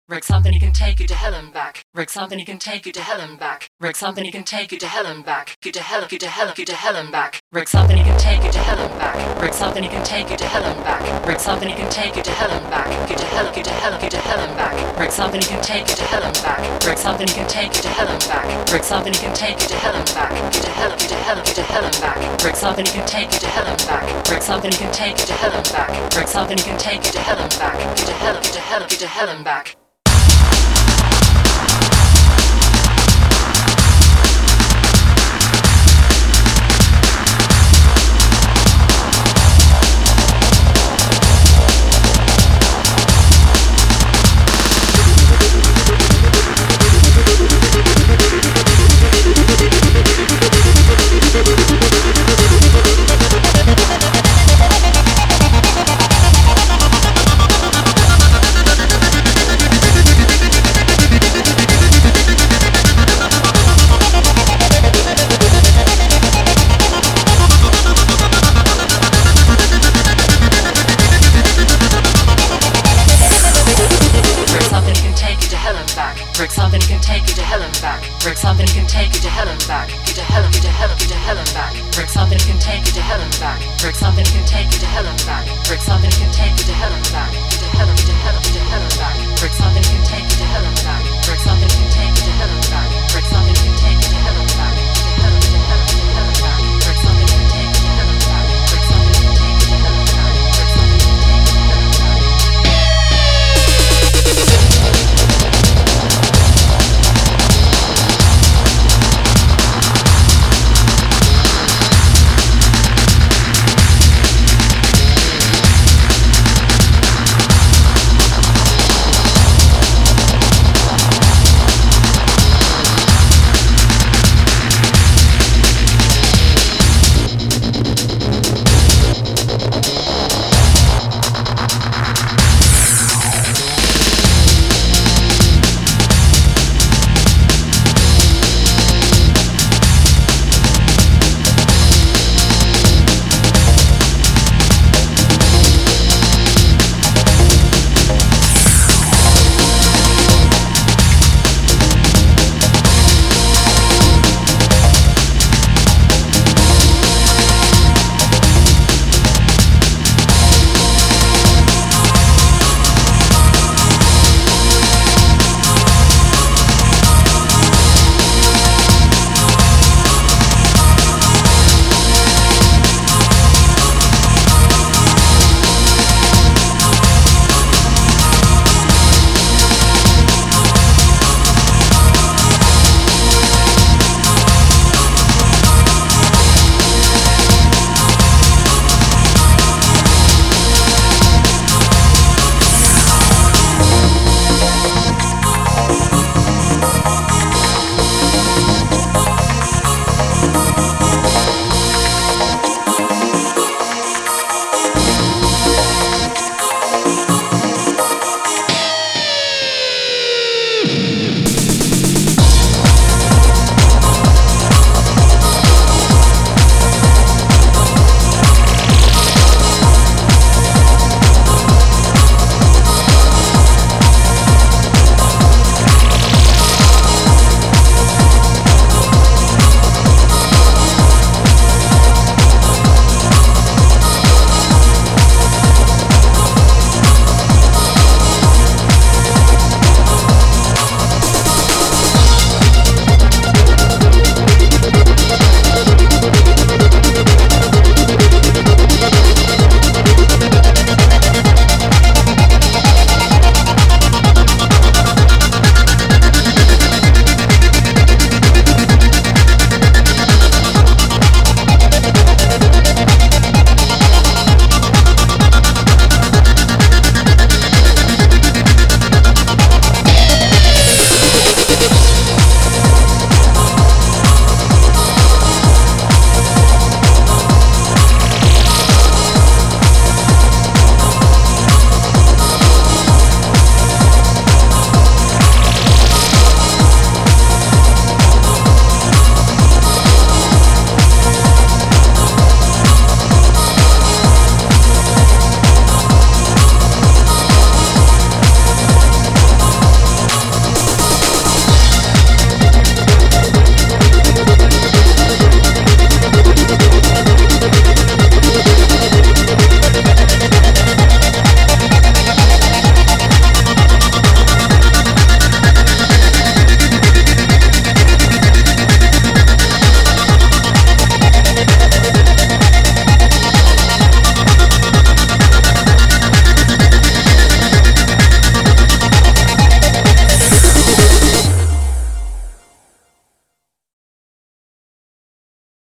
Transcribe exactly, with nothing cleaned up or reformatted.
Rick something can take you to hell and back. Rick something can take you to hell and back. Rick something can take you to hell and back. You to hell, you to hell, you to hell and back. Rick something can take you to hell and back. Rick something can take you to hell and back. Rick something can take you to hell and back. You to hell, you to hell, you to hell and back. Rick something can take you to hell and back. Rick something can take you to hell and back. Rick something can take you to hell and back. You to hell, you to hell, you to hell and back. Rick something can take you to hell and back. Rick something can take you to hell and back. Rick something can take you to hell and back. You to hell, you to hell, you to hell and back. Rick something can take you to hell and back. Rick something can take you to hell and back. You to hell, you to hell, you to hell and back. Rick something can take you to hell and back. Rick something